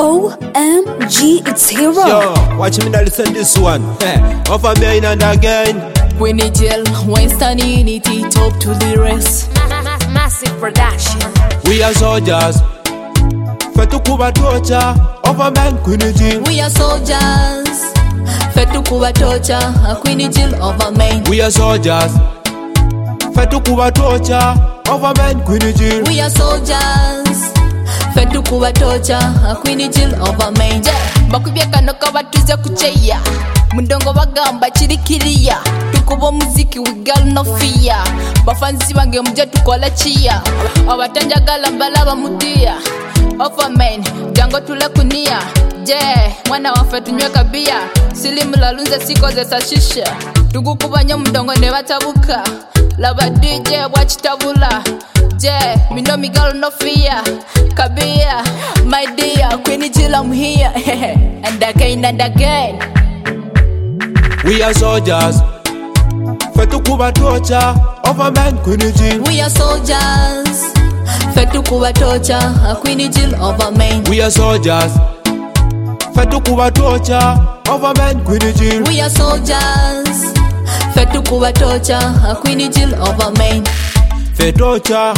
OMG, it's Hero. Yo, watch me now listen this one. Over me and again. Winnie Jill, Winston Unity, top to the rest. Massive production. We are soldiers. Fetukuba torture. Over man, Queenie Jill. We are soldiers. Fetukuba torture, Queenie Jill over main. We are soldiers. Fetukuba torture. Over man, Queenie Jill. We are soldiers. Fetukuba torture, Queenie Jill over main. Bakubye kano kabatuze kucheya. Mundongo bagamba chirikiriya. Tukubo muziki we got no fear. Bafanzi bange muje tukola chia. Abatanjagala mbalaba mutia. Over main, jango tule kunia. Mwana wafe tunywe kabia. Silimu lalunze sikoze sashisha. Tugukubanyo mundongo ne batabuka. Laba DJ wachitabula. Me know me girl no fear. Kabia, my dear, Queenie Jill, I'm here. And again. We are soldiers. Fetukuba torture. Over man, Queenie Jill. We are soldiers. Fetukuba torture, Queenie Jill over main. We are soldiers. Fetukuba torture. Over man, Queenie Jill. We are soldiers. Fetukuba torture, Queenie Jill over main. Fetocha,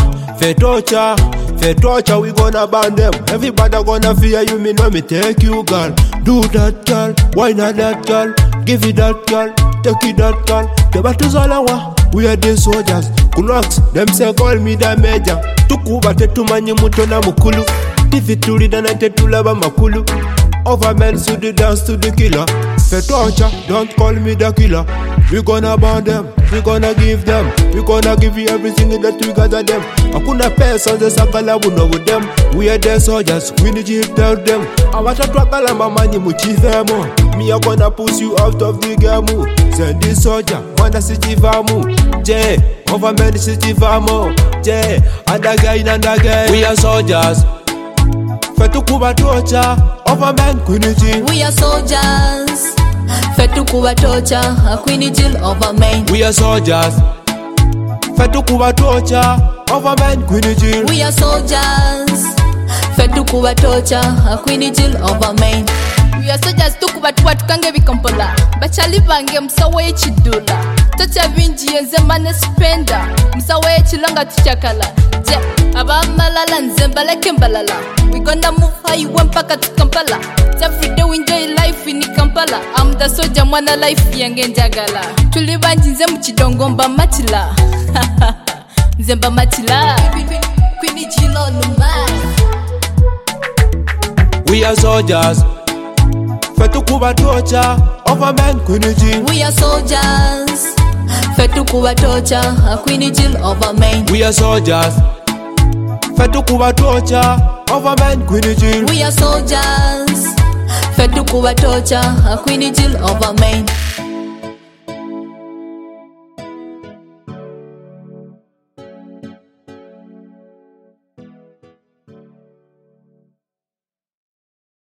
we gonna ban them. Everybody gonna fear you, me know me take you, girl. Do that, girl. Why not that, girl? Give it that, girl. Take it that, girl. The battle's all our. We are the soldiers. Kunox, them say call me the major. Tukuba tetumanyi muto na mukulu. Tifituli na tetulaba makulu. Over men to the dance to the killer. Fetocha, don't call me the killer. We gonna ban them, we gonna give them, we gonna give you everything that we gather them. Hakuna pesa ze sakala buno with them. We are the soldiers, we need to tell them. Awata twakala mamanyi muchivemo. Me I gonna push you out of the game. Send this soldier, mwana sichivamu. Over men sichivamu. And again. We are soldiers. Fetukuba torture. Over men, Queenie Jill. We are soldiers. Fetukuba torture, Queenie Jill over main. We are soldiers. Fetukuba torture. Over men, Queenie Jill. We are soldiers. Fetukuba torture, Queenie Jill over main. We are soldiers tukuba tukange bikompola. Bachali bange msawe chidula. Tacha binji nzemba ne spenda. Msawe chilonga tuchakala. Abamalala nzemba kembalala. We gonna move high mpaka to Kampala. Every day we enjoy life in Kampala. I'm the soldier mwana life yange njagala. Tulibanji nze mchidongo mba matila. Nzemba matila. Queenie Jill on the mic. We are soldiers. Fetukuba torture. Over men, Queenie Jill. We are soldiers. Fetukuba torture, Queenie Jill over main. We are soldiers. Fetukuba torture. Over men, Queenie Jill. We are soldiers. Fetukuba torture, Queenie Jill over main.